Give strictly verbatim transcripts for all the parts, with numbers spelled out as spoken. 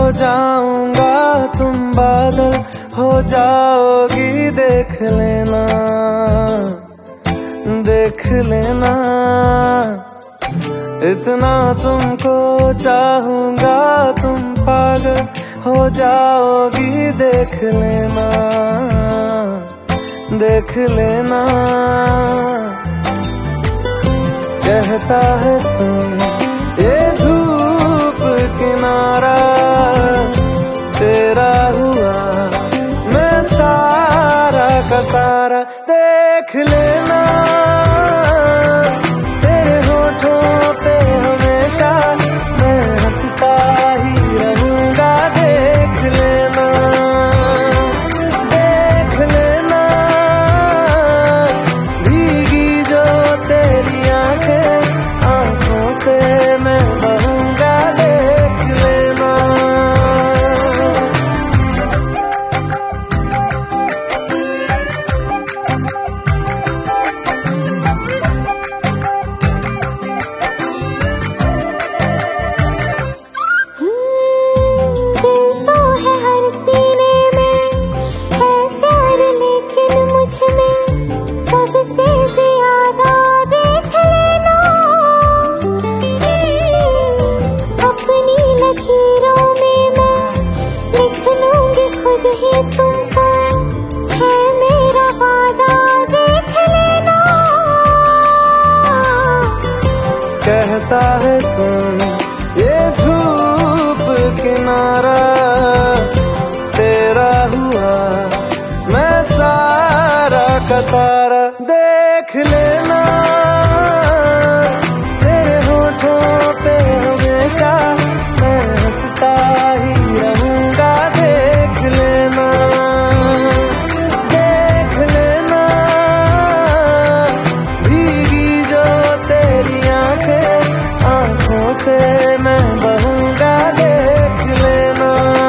जाऊंगा तुम बादल हो जाओगी, देख लेना देख लेना। इतना तुमको चाहूंगा तुम पागल हो जाओगी, देख लेना देख लेना। कहता है सुन ये धूप किनारा, तेरा हुआ मैं सारा का सारा, देख लेना। तेरे होठों पे हमेशा मैं हंसता ही रहूंगा, देख लेना देख लेना। भीगी जो तेरी आंखें आंखों से मैं बहूंगा, देख लेना। सबसे ज्यादा देख लेना, अपनी लकीरों में मैं लिख लूंगी खुद ही तुमको, है मेरा वादा, देख लेना। कहता है सुन ये धूप किनारा, तेरा हुआ मैं सारा का सारा, देख लेना। तेरे होठों पे हमेशा मैं हंसता ही रहूंगा, देख लेना देख लेना। भीगी जो तेरी आंखें आंखों से मैं बहूंगा, देख लेना।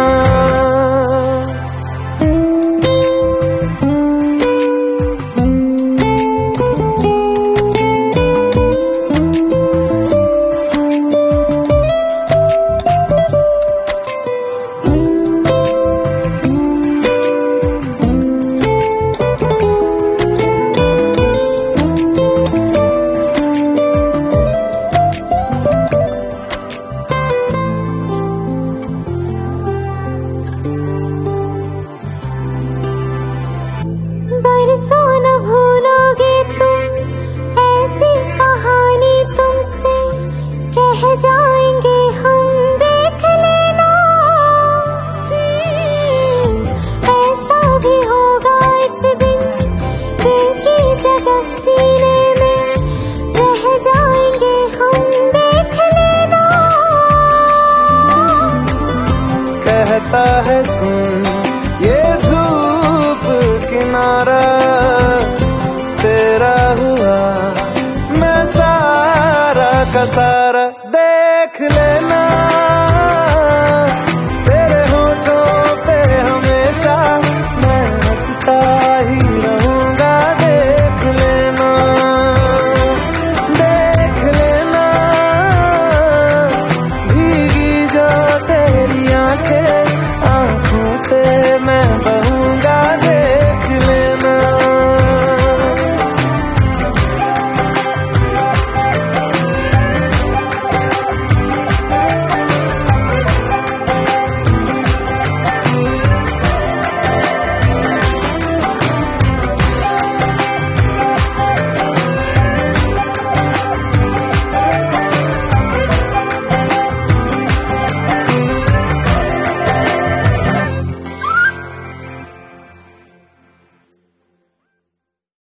बरसों न भूलोगे तुम ऐसी कहानी, तुमसे कह जाएंगे हम, देख लेना। ऐसा भी होगा एक दिन दिल की जगह सीने में रह जाएंगे हम, देख लेना। कहता है सुन ये धूप किनारा, तेरा हुआ मैं सारा का सारा,